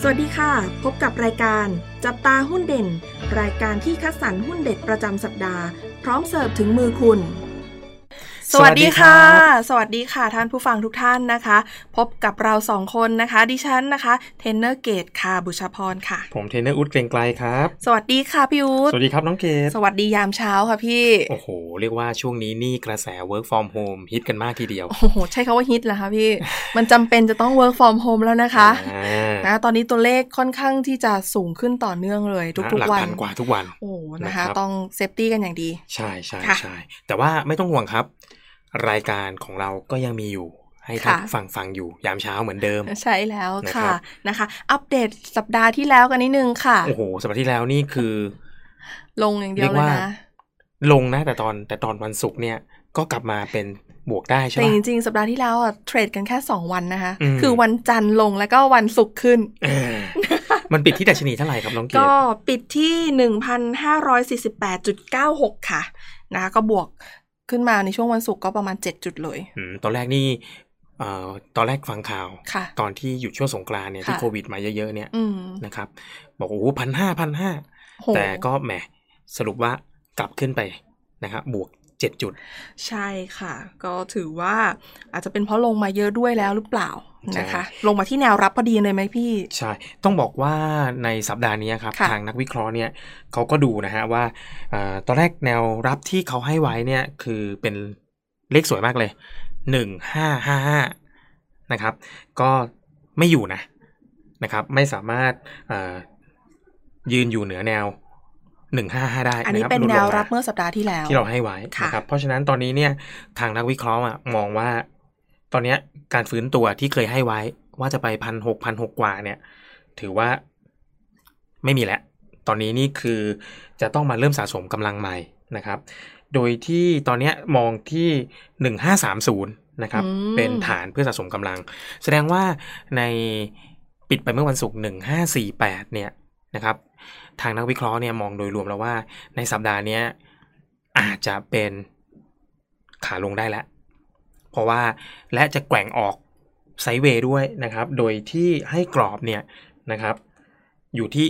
สวัสดีค่ะพบกับรายการจับตาหุ้นเด่นรายการที่คัดสรรหุ้นเด็ดประจำสัปดาห์พร้อมเสิร์ฟถึงมือคุณสวัสดีค่ะสวัสดีค่ะท่านผู้ฟังทุกท่านนะคะพบกับเรา2คนนะคะดิฉันนะคะเทรนเนอร์เกตค่ะบุชพรค่ะผมเทรนเนอร์อุ๊ดเกรียงไกรครับสวัสดีค่ะพี่อุ๊ดสวัสดีครับน้องเกตสวัสดียามเช้าค่ะพี่โอ้โหเรียกว่าช่วงนี้นี่กระแส work from home ฮิตกันมากทีเดียวโอ้โหใช้คำว่าฮิตเหรอคะพี่ มันจำเป็นจะต้อง work from home แล้วนะคะนะตอนนี้ตัวเลขค่อนข้างที่จะสูงขึ้นต่อเนื่องเลยทุกๆวันหลักพันกว่าทุกวันโอ้นะคะต้องเซฟตี้กันอย่างดีใช่ใช่ใช่แต่ว่าไม่ต้องห่วงครับรายการของเราก็ยังมีอยู่ให้ท่านฟังอยู่ยามเช้าเหมือนเดิมใช่แล้วค่ะนะคะอัปเดตสัปดาห์ที่แล้วกันนิดนึงค่ะโอ้โหสัปดาห์ที่แล้วนี่คือลงอย่างเดียวเลยนะลงนะแต่ตอนวันศุกร์เนี่ยก็กลับมาเป็นบวกได้ใช่ไหมแต่จริงๆสัปดาห์ที่แล้วอ่ะเทรดกันแค่2วันนะคะคือวันจันทร์ลงแล้วก็วันศุกร์ขึ้นมันปิดที่ดัชนีเท่าไหร่ครับน้องเกศก็ปิดที่ 1,548.96 ค่ะนะคะก็บวกขึ้นมาในช่วงวันศุกร์ก็ประมาณ7จุดเลยตอนแรกนี่ตอนแรกฟังข่าวตอนที่หยุดช่วงสงกรานต์เนี่ยที่โควิดมาเยอะๆเนี่ยนะครับบอกโอ้โห1,500แต่ก็แหมสรุปว่ากลับขึ้นไปนะครับบวก7จุดใช่ค่ะก็ถือว่าอาจจะเป็นเพราะลงมาเยอะด้วยแล้วหรือเปล่านะคะลงมาที่แนวรับพอดีเลยไหมพี่ใช่ต้องบอกว่าในสัปดาห์นี้ครับทางนักวิเคราะห์เนี่ยเขาก็ดูนะฮะว่าตอนแรกแนวรับที่เขาให้ไว้เนี่ยคือเป็นเลขสวยมากเลย1555นะครับก็ไม่อยู่นะครับไม่สามารถยืนอยู่เหนือแนว155ได้อันนี้เป็นแนวรับเมื่อสัปดาห์ที่แล้วที่เราให้ไว้นะครับเพราะฉะนั้นตอนนี้เนี่ยทางนักวิเคราะห์มองว่าตอนนี้การฟื้นตัวที่เคยให้ไว้ว่าจะไป 1,600 กว่าเนี่ยถือว่าไม่มีแล้วตอนนี้นี่คือจะต้องมาเริ่มสะสมกำลังใหม่นะครับโดยที่ตอนนี้มองที่1530นะครับเป็นฐานเพื่อสะสมกำลังแสดงว่าในปิดไปเมื่อวันศุกร์1548เนี่ยนะครับทางนักวิเคราะห์เนี่ยมองโดยรวมแล้วว่าในสัปดาห์นี้อาจจะเป็นขาลงได้แล้วเพราะว่าและจะแกว่งออกไซด์เวย์ด้วยนะครับโดยที่ให้กรอบเนี่ยนะครับอยู่ที่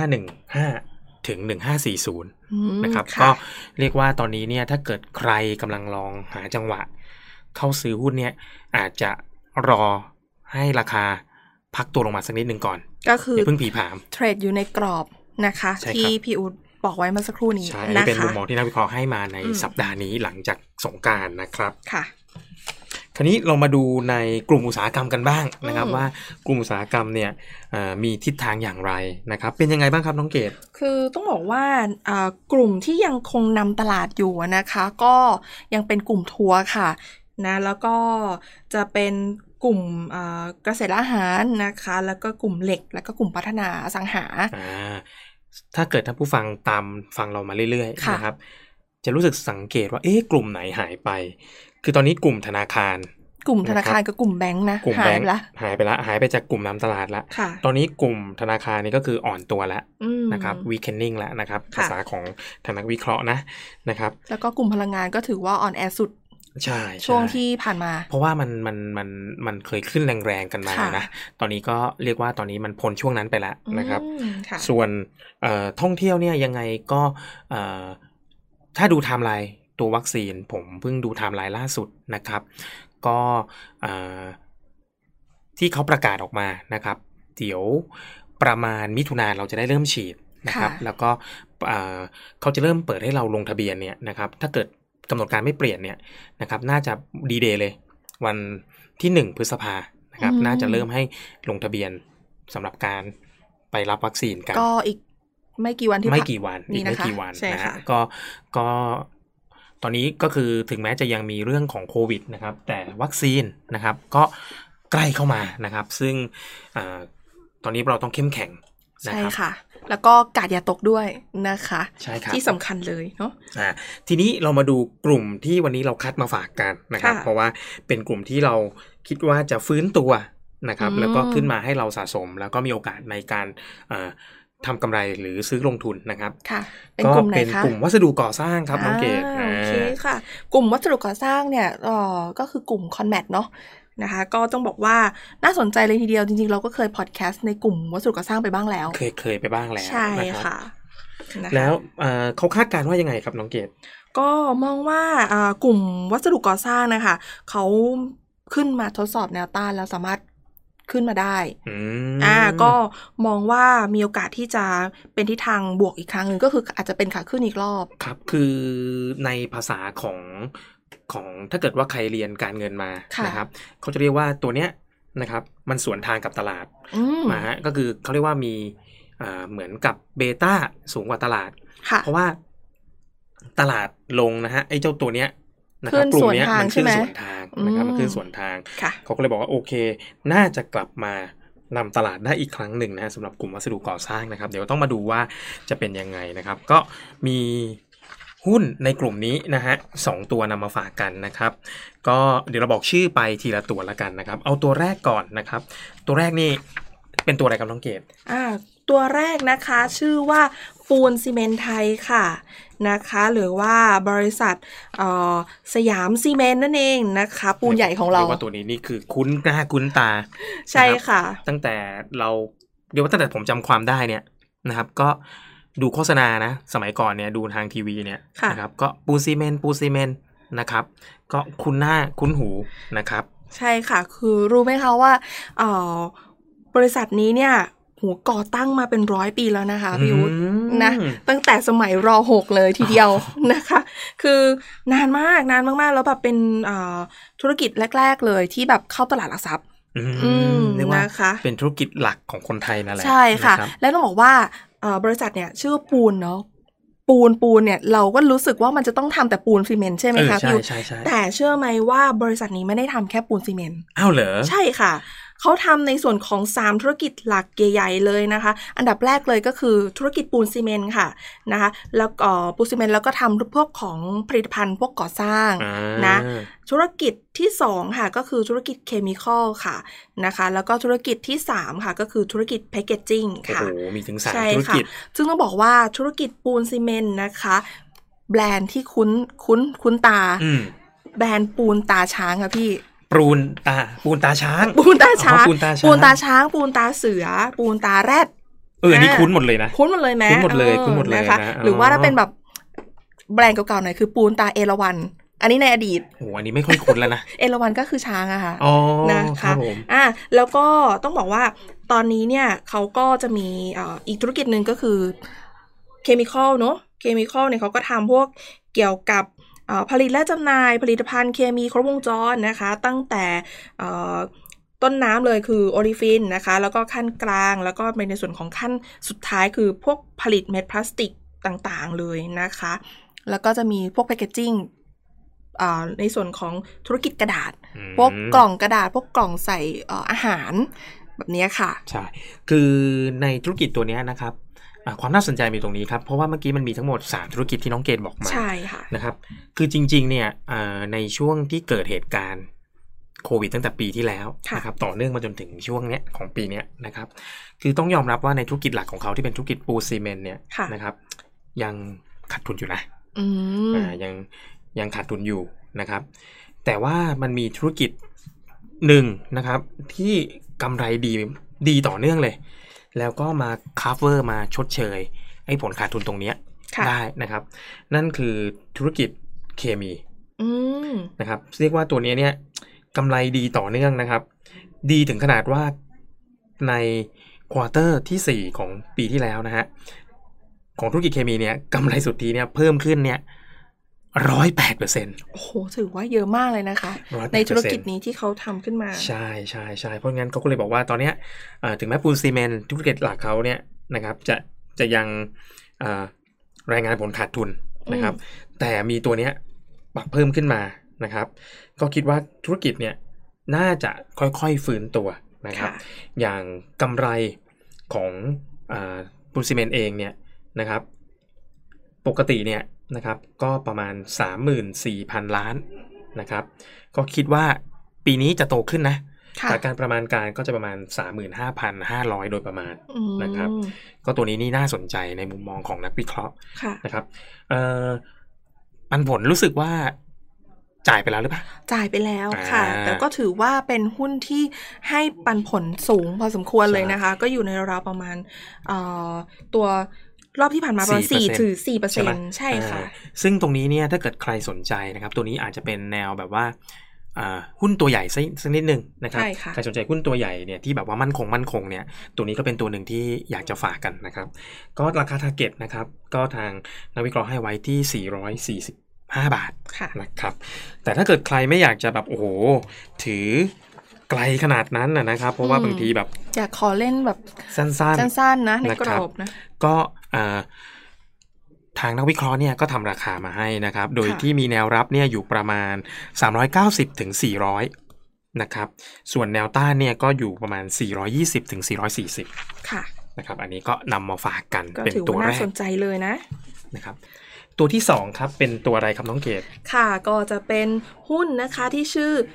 1515ถึง1540นะครับก็เรียกว่าตอนนี้เนี่ยถ้าเกิดใครกำลังลองหาจังหวะเข้าซื้อหุ้นเนี่ยอาจจะรอให้ราคาพักตัวลงมาสักนิดนึงก่อนก็คือเพิ่งผีผามเทรดอยู่ในกรอบนะคะที่พี่อุ๊ดบอกไว้เมื่อสักครู่นี้นะคะเป็นมุมมองที่นักวิเคราะห์ให้มาในสัปดาห์นี้หลังจากสงกรานต์นะครับค่ะคราวนี้เรามาดูในกลุ่มอุตสาหกรรมกันบ้างนะครับว่ากลุ่มอุตสาหกรรมเนี่ยมีทิศทางอย่างไรนะครับเป็นยังไงบ้างครับน้องเกศคือต้องบอกว่ากลุ่มที่ยังคงนำตลาดอยู่นะคะก็ยังเป็นกลุ่มทัวร์ค่ะนะแล้วก็จะเป็นกลุ่มเกษตรอาหารนะคะแล้วก็กลุ่มเหล็กแล้วก็กลุ่มพัฒนาอสังหาถ้าเกิดท่านผู้ฟังตามฟังเรามาเรื่อยๆนะครับจะรู้สึกสังเกตว่ากลุ่มไหนหายไปคือตอนนี้กลุ่มธนาคารกับกลุ่มแบงค์นะหายไปแล้วหายไปจากกลุ่มนำตลาดแล้วตอนนี้กลุ่มธนาคารนี่ก็คืออ่อนตัวแล้วนะครับ weakening แล้วนะครับภาษาของทางนักวิเคราะห์นะครับแล้วก็กลุ่มพลังงานก็ถือว่าอ่อนแอสุดใช่ช่วงที่ผ่านมาเพราะว่ามันเคยขึ้นแรงๆกันมานะตอนนี้ก็เรียกว่าตอนนี้มันพ้นช่วงนั้นไปแล้วนะครับส่วนท่องเที่ยวเนี่ยยังไงก็ถ้าดูไทม์ไลน์ตัววัคซีนผมเพิ่งดูไทม์ไลน์ล่าสุดนะครับก็ที่เขาประกาศออกมานะครับเดี๋ยวประมาณมิถุนายนเราจะได้เริ่มฉีดนะครับแล้วก็เขาจะเริ่มเปิดให้เราลงทะเบียนเนี่ยนะครับถ้าเกิดกำหนดการไม่เปลี่ยนเนี่ยนะครับน่าจะดีเดย์เลยวันที่1พฤษภานะครับน่าจะเริ่มให้ลงทะเบียนสำหรับการไปรับวัคซีนกันก็อีกไม่กี่วันไม่กี่วันนะฮะก็ตอนนี้ก็คือถึงแม้จะยังมีเรื่องของโควิดนะครับแต่วัคซีนนะครับก็ใกล้เข้ามานะครับซึ่งตอนนี้เราต้องเข้มแข็งใช่ค่ะแล้วก็กาดอย่าตกด้วยนะคะใช่ครับที่สำคัญเลยเนาะทีนี้เรามาดูกลุ่มที่วันนี้เราคัดมาฝากกันนะครับเพราะว่าเป็นกลุ่มที่เราคิดว่าจะฟื้นตัวนะครับแล้วก็ขึ้นมาให้เราสะสมแล้วก็มีโอกาสในการทำกำไรหรือซื้อลงทุนนะครับเป็นกลุ่มไหนคะเป็นกลุ่มวัสดุก่อสร้างครับน้องเกศโอเคค่ะกลุ่มวัสดุก่อสร้างเนี่ยก็คือกลุ่มคอนแมทเนาะนะคะก็ต้องบอกว่าน่าสนใจเลยทีเดียวจริงๆเราก็เคยพอดแคสต์ในกลุ่มวัสดุก่อสร้างไปบ้างแล้วเคยไปบ้างแล้วใช่ค่ะแล้วเขาคาดการณ์ว่ายังไงครับน้องเกดก็มองว่ากลุ่มวัสดุก่อสร้างนะคะเขาขึ้นมาทดสอบแนวต้านแล้วสามารถขึ้นมาได้ก็มองว่ามีโอกาสที่จะเป็นทิศทางบวกอีกครั้งหนึ่งก็คืออาจจะเป็นขาขึ้นอีกรอบครับคือในภาษาของถ้าเกิดว่าใครเรียนการเงินมานะครับเขาจะเรียกว่าตัวเนี้ยนะครับมันสวนทางกับตลาดมาฮะก็คือเขาเรียกว่ามีเหมือนกับเบต้าสูงกว่าตลาดเพราะว่าตลาดลงนะฮะไอ้เจ้าตัวเนี้ยนะครับกลุ่มนี้มันขึ้นส่วนทางนะครับมันขึ้นส่วนทางเขาก็เลยบอกว่าโอเคน่าจะกลับมานำตลาดได้อีกครั้งหนึ่งนะสำหรับกลุ่มวัสดุก่อสร้างนะครับเดี๋ยวต้องมาดูว่าจะเป็นยังไงนะครับก็มีหุ้นในกลุ่มนี้นะฮะ2ตัวนำมาฝากกันนะครับก็เดี๋ยวเราบอกชื่อไปทีละตัวละกันนะครับเอาตัวแรกก่อนนะครับตัวแรกนี่เป็นตัวอะไรครับน้องเกดตัวแรกนะคะชื่อว่าปูนซีเมนต์ไทยค่ะนะคะหรือว่าบริษัทสยามซีเมนต์นั่นเองนะคะปูนใหญ่ของเราว่าตัวนี้นี่คือคุ้นหน้าคุ้นตาใช่ค่ะตั้งแต่ผมจำความได้เนี่ยนะครับก็ดูโฆษณานะสมัยก่อนเนี่ยดูทางทีวีเนี่ยนะครับก็ปูนซีเมนต์นะครับก็คุ้นหน้าคุ้นหูนะครับใช่ค่ะคือรู้ไหมคะว่าบริษัทนี้เนี่ยก่อตั้งมาเป็น100 ปีแล้วนะคะพี่ยุทธนะตั้งแต่สมัยร.6 เลยทีเดียวนะคะคือนานมากแล้วแบบเป็นธุรกิจแรกๆเลยที่แบบเข้าตลาดหลักทรัพย์นะคะเป็นธุรกิจหลักของคนไทยนั่นแหละใช่ค่ะและต้องบอกว่าบริษัทเนี่ยชื่อปูนเนาะปูนเนี่ยเราก็รู้สึกว่ามันจะต้องทำแต่ปูนซีเมนต์ใช่ไหมคะพี่แต่เชื่อไหมว่าบริษัทนี้ไม่ได้ทำแค่ปูนซีเมนต์อ้าวเหรอใช่ค่ะเขาทำในส่วนของ3ธุรกิจหลักใหญ่ๆเลยนะคะอันดับแรกเลยก็คือธุรกิจปูนซีเมนต์ค่ะนะคะแล้วก็ปูนซีเมนต์แล้วก็ทำพวกของผลิตภัณฑ์พวกก่อสร้างนะธุรกิจที่2ค่ะก็คือธุรกิจเคมีคอลค่ะนะคะแล้วก็ธุรกิจที่3ค่ะก็คือธุรกิจแพคเกจจิ้งค่ะโอ้โหมีถึง3ธุรกิจซึ่งต้องบอกว่าธุรกิจปูนซีเมนต์นะคะแบรนด์ที่คุ้นตาแบรนด์ปูนตาช้างค่ะพี่ปูนตาช้างปูนตาช้างปูนตาเสือปูนตาแรดอันนี้คุ้นหมดเลยนะคุ้นหมดเลยไหมคุ้นหมดเลยนะคะหรือว่าถ้าเป็นแบบแบรนด์เก่าๆหน่อยคือปูนตาเอราวัณอันนี้ในอดีตโอ้อันนี้ไม่ค่อยคุ้นแล้วนะเอราวัณก็คือช้างอะค่ะนะคะแล้วก็ต้องบอกว่าตอนนี้เนี่ยเขาก็จะมีอีกธุรกิจนึงก็คือเคมีคอลเนาะเคมีคอลเนี่ยเขาก็ทำพวกเกี่ยวกับผลิตและจำหน่ายผลิตภัณฑ์เคมีครบวงจรนะคะตั้งแต่ต้นน้ำเลยคือโอลิฟินนะคะแล้วก็ขั้นกลางแล้วก็ในส่วนของขั้นสุดท้ายคือพวกผลิตเม็ดพลาสติกต่างๆเลยนะคะแล้วก็จะมีพวกแพคเกจจิ้งในส่วนของธุรกิจกระดาษพวกกล่องกระดาษพวกกล่องใส่อาหารแบบนี้ค่ะใช่คือในธุรกิจตัวนี้นะครับความน่าสนใจมีตรงนี้ครับเพราะว่าเมื่อกี้มันมีทั้งหมด3ธุรกิจที่น้องเกดบอกมาใช่ค่ะนะครับคือจริงๆเนี่ยในช่วงที่เกิดเหตุการณ์โควิดตั้งแต่ปีที่แล้วนะครับต่อเนื่องมาจนถึงช่วงเนี้ยของปีเนี้ยนะครับคือต้องยอมรับว่าในธุรกิจหลักของเขาที่เป็นธุรกิจปูนซีเมนต์เนี่ยนะครับยังขาดทุนอยู่นะยังขาดทุนอยู่นะครับแต่ว่ามันมีธุรกิจหนึ่งนะครับที่กำไรดีต่อเนื่องเลยแล้วก็มา cover มาชดเชยไอ้ผลขาดทุนตรงนี้ได้นะครับนั่นคือธุรกิจเคมีนะครับเรียกว่าตัวนี้เนี่ยกำไรดีต่อเนื่องนะครับดีถึงขนาดว่าในควอเตอร์ที่4ของปีที่แล้วนะฮะของธุรกิจเคมีเนี่ยกำไรสุทธิเนี่ยเพิ่มขึ้นเนี่ย 108% โอ้โหถือว่าเยอะมากเลยนะคะในธุรกิจนี้ที่เขาทำขึ้นมาใช่เพราะงั้นเขาก็เลยบอกว่าตอนนี้ถึงแม้ปูนซีเมนต์ธุรกิจหลักเขาเนี่ยนะครับจะยังรายงานผลขาดทุนนะครับแต่มีตัวเนี้ยปรับเพิ่มขึ้นมานะครับก็คิดว่าธุรกิจเนี่ยน่าจะค่อยๆฟื้นตัวนะครับอย่างกำไรของปูนซีเมนต์เองเนี่ยนะครับปกติเนี่ยนะครับก็ประมาณ 34,000 ล้านนะครับก็คิดว่าปีนี้จะโตขึ้นนะจากการประมาณการก็จะประมาณ 35,500 โดยประมาณนะครับก็ตัวนี้นี่น่าสนใจในมุมมองของนักวิเคราะห์นะครับปันผลรู้สึกว่าจ่ายไปแล้วหรือเปล่าจ่ายไปแล้วค่ะแต่ก็ถือว่าเป็นหุ้นที่ให้ปันผลสูงพอสมควรเลยนะคะก็อยู่ในราวประมาณตัวรอบที่ผ่านมาประมาณ 4% ใช่ค่ะซึ่งตรงนี้เนี่ยถ้าเกิดใครสนใจนะครับตัวนี้อาจจะเป็นแนวแบบว่าหุ้นตัวใหญ่สักนิดนึงนะครับใครสนใจหุ้นตัวใหญ่เนี่ยที่แบบว่ามั่นคงเนี่ยตัวนี้ก็เป็นตัวหนึ่งที่อยากจะฝากกันนะครับก็ราคา target นะครับก็ทางนักวิเคราะห์ให้ไว้ที่445 บาทนะครับแต่ถ้าเกิดใครไม่อยากจะแบบโอ้โหถือไกลขนาดนั้นนะครับเพราะว่าบางทีแบบอยากขอเล่นแบบสั้นๆนะในกรอบนะก็ทางนักวิเคราะห์เนี่ยก็ทำราคามาให้นะครับโดยที่มีแนวรับเนี่ยอยู่ประมาณ390ถึง400นะครับส่วนแนวต้านเนี่ยก็อยู่ประมาณ420ถึง440 ค่ะนะครับอันนี้ก็นำมาฝากกันเป็นตัวแรกน่าสนใจเลยนะครับตัวที่2ครับเป็นตัวอะไรครับน้องเกดค่ะก็จะเป็นหุ้นนะคะที่ชื่อ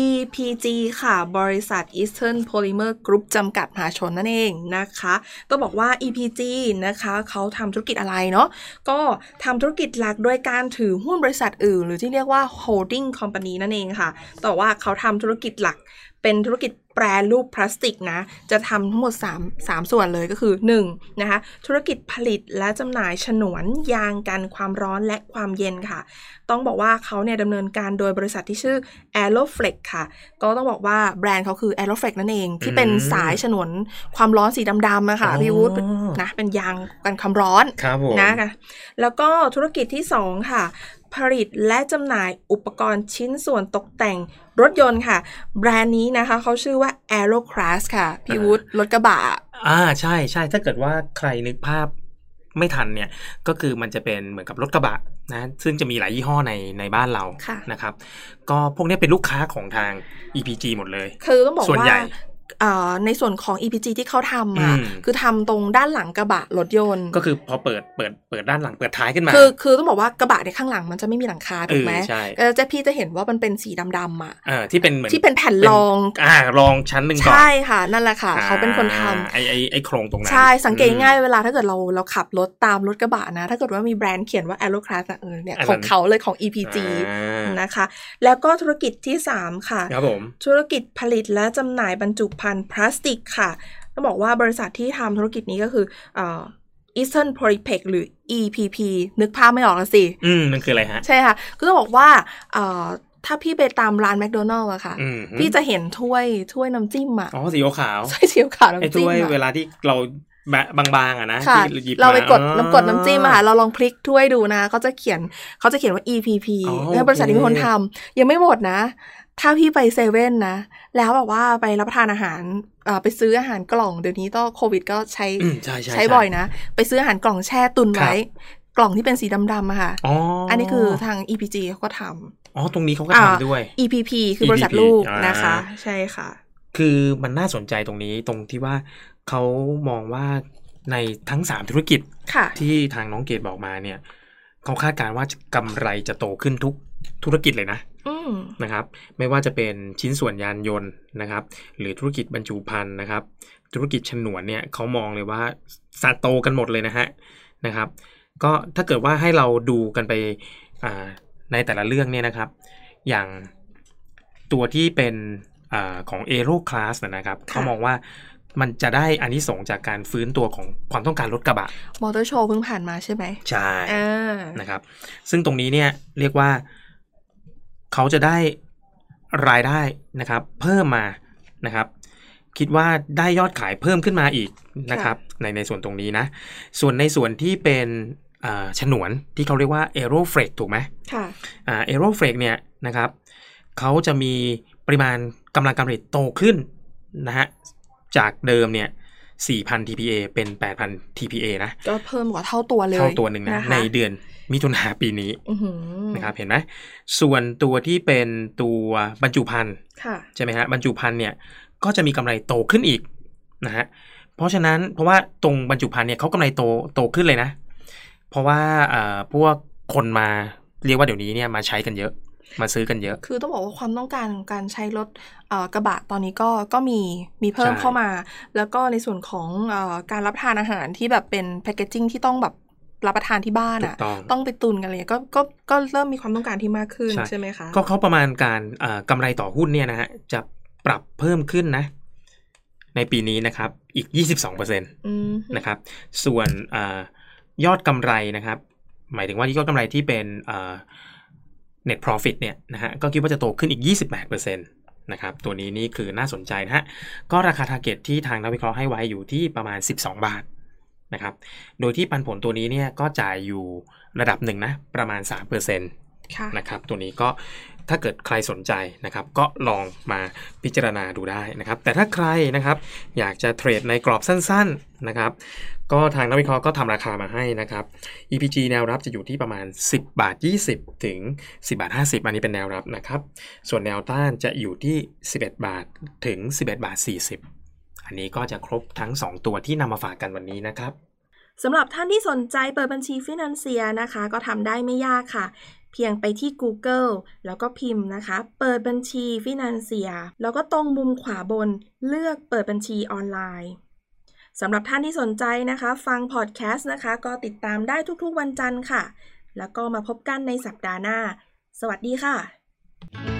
EPG ค่ะบริษัท Eastern Polymer Group จำกัดมหาชนนั่นเองนะคะก็บอกว่า EPG นะคะเขาทำธุรกิจอะไรเนาะก็ทำธุรกิจหลักโดยการถือหุ้นบริษัทอื่นหรือที่เรียกว่า holding company นั่นเองค่ะแต่ว่าเขาทำธุรกิจหลักเป็นธุรกิจแปรรูปพลาสติกนะจะทำทั้งหมด3ส่วนเลยก็คือ1นะคะธุรกิจผลิตและจำหน่ายฉนวนยางกันความร้อนและความเย็นค่ะต้องบอกว่าเขาเนี่ยดำเนินการโดยบริษัทที่ชื่อ Aeroflex ค่ะก็ต้องบอกว่าแบรนด์เขาคือ Aeroflex นั่นเองที่เป็นสายฉนวนความร้อนสีดำๆอะค่ะพี่วุฒินะเป็นยางกันความร้อนนะคะแล้วก็ธุรกิจที่2ค่ะผลิตและจำหน่ายอุปกรณ์ชิ้นส่วนตกแต่งรถยนต์ค่ะแบรนด์นี้นะคะเขาชื่อว่า Aeroclass ค่ะพี่วุฒิรถกระบะใช่ใช่ถ้าเกิดว่าใครนึกภาพไม่ทันเนี่ยก็คือมันจะเป็นเหมือนกับรถกระบะนะซึ่งจะมีหลายยี่ห้อในบ้านเรานะครับก็พวกนี้เป็นลูกค้าของทาง EPG หมดเลยคือต้องบอกว่าในส่วนของ EPG ที่เขาทำคือทำตรงด้านหลังกระบะรถยนต์ก็คือพอเปิดด้านหลังเปิดท้ายขึ้นมาคือต้องบอกว่ากระบะในข้างหลังมันจะไม่มีหลังคาถูกไหมพี่จะเห็นว่ามันเป็นสีดำๆอ่ะที่เป็นเหมือนที่เป็นแผ่นรองรองชั้นหนึ่งก่อนใช่ค่ะนั่นแหละค่ะเขาเป็นคนทำไอ้โครงตรงนั้นใช่สังเกตง่ายเวลาถ้าเกิดเราขับรถตามรถกระบะนะถ้าเกิดว่ามีแบรนด์เขียนว่า Aeroclass เนี่ยของเขาเลยของ EPG นะคะแล้วก็ธุรกิจที่3ค่ะธุรกิจผลิตและจำหน่ายบรรจุภัณฑ์พลาสติกค่ะต้องบอกว่าบริษัทที่ทำธุรกิจนี้ก็คือEastern Polyplex หรือ EPP นึกภาพไม่ออกแล้วสิมันคืออะไรฮะใช่ค่ะคือต้องบอกว่าถ้าพี่ไปตามร้านแมคโดนัลด์อะค่ะพี่จะเห็นถ้วยน้ำจิ้มอะสีขาวใช่สีขาวน้ำจิ้มถ้วยเวลาที่เราบางๆอะนะเราไปกดน้ำจิ้มอะเราลองพลิกถ้วยดูนะเขาจะเขียนว่า EPP แล้วบริษัทนี้เป็นคนทำยังไม่หมดนะถ้าพี่ไปเซเว่นนะแล้วแบบว่าไปรับประทานอาหารไปซื้ออาหารกล่องเดี๋ยวนี้ต้องโควิดก็ใช้บ่อยนะไปซื้ออาหารกล่องแช่ตุนไว้กล่องที่เป็นสีดำๆอะค่ะอันนี้คือทาง EPG เขาก็ทำตรงนี้เขาก็ทำด้วย EPP คือบริษัทลูกนะคะใช่ค่ะคือมันน่าสนใจตรงนี้ตรงที่ว่าเขามองว่าในทั้ง3ธุรกิจที่ทางน้องเกดบอกมาเนี่ยเขาคาดการณ์ว่ากำไรจะโตขึ้นทุกธุรกิจเลยนะนะครับไม่ว่าจะเป็นชิ้นส่วนยานยนต์นะครับหรือธุรกิจบรรจุภัณฑ์นะครับธุรกิจฉนวนเนี่ยเขามองเลยว่าโตกันหมดเลยนะครับก็ถ้าเกิดว่าให้เราดูกันไปในแต่ละเรื่องเนี่ยนะครับอย่างตัวที่เป็นของ Aeroclass นะครับเขามองว่ามันจะได้อานิสงส์จากการฟื้นตัวของความต้องการรถกระบะมอเตอร์โชว์เพิ่งผ่านมาใช่ไหมใช่นะครับซึ่งตรงนี้เนี่ยเรียกว่าเขาจะได้รายได้นะครับเพิ่มมานะครับคิดว่าได้ยอดขายเพิ่มขึ้นมาอีกนะครับในส่วนตรงนี้นะส่วนในส่วนที่เป็นฉนวนที่เขาเรียกว่า Aeroflex ถูกไหมค่ะ Aeroflex เนี่ยนะครับเขาจะมีปริมาณกำลังการผลิตโตขึ้นนะฮะจากเดิมเนี่ย 4,000 TPA เป็น 8,000 TPA นะก็เพิ่มกว่าเท่าตัวเลยเท่าตัวหนึ่งนะในเดือนมิถุนายนปีนี้นะครับเห็นไหมส่วนตัวที่เป็นตัวบรรจุภัณฑ์ใช่ไหมฮะบรรจุภัณฑ์เนี่ยก็จะมีกำไรโตขึ้นอีกนะฮะเพราะฉะนั้นเพราะว่าตรงบรรจุภัณฑ์เนี่ยเขากำไรโตขึ้นเลยนะเพราะว่าพวกคนมาเรียกว่าเดี๋ยวนี้เนี่ยมาใช้กันเยอะมาซื้อกันเยอะคือต้องบอกว่าความต้องการการใช้รถกระบะตอนนี้ก็มีเพิ่มเข้ามาแล้วก็ในส่วนของการรับทานอาหารที่แบบเป็นแพคเกจจิ้งที่ต้องแบบรับประทานที่บ้านอ่ะต้องไปตุนกันเลยก็เริ่มมีความต้องการที่มากขึ้นใช่ไหมคะก็เขาประมาณการกำไรต่อหุ้นเนี่ยนะฮะจะปรับเพิ่มขึ้นนะในปีนี้นะครับอีก 22% นะครับส่วนยอดกำไรนะครับหมายถึงว่าที่ยอดกำไรที่เป็นnet profit เนี่ยนะฮะก็คิดว่าจะโตขึ้นอีก 28%นะครับตัวนี้นี่คือน่าสนใจนะฮะก็ราคา target ที่ทางนักวิเคราะห์ให้ไว้อยู่ที่ประมาณ12 บาทนะครับโดยที่ปันผลตัวนี้เนี่ยก็จ่ายอยู่ระดับหนึ่งนะประมาณ 3% นะครับตัวนี้ก็ถ้าเกิดใครสนใจนะครับก็ลองมาพิจารณาดูได้นะครับแต่ถ้าใครนะครับอยากจะเทรดในกรอบสั้นๆนะครับก็ทางนักวิเคราะห์ก็ทำราคามาให้นะครับ EPG แนวรับจะอยู่ที่ประมาณ10 บาท 20ถึง10 บาท 50อันนี้เป็นแนวรับนะครับส่วนแนวต้านจะอยู่ที่11 บาทถึง11 บาท 40อันนี้ก็จะครบทั้ง2ตัวที่นำมาฝากกันวันนี้นะครับสำหรับท่านที่สนใจเปิดบัญชีฟินันเซียนะคะก็ทำได้ไม่ยากค่ะเพียงไปที่ Google แล้วก็พิมพ์นะคะเปิดบัญชีฟินันเซียแล้วก็ตรงมุมขวาบนเลือกเปิดบัญชีออนไลน์สำหรับท่านที่สนใจนะคะฟังพอดแคสต์นะคะก็ติดตามได้ทุกๆวันจันทร์ค่ะแล้วก็มาพบกันในสัปดาห์หน้าสวัสดีค่ะ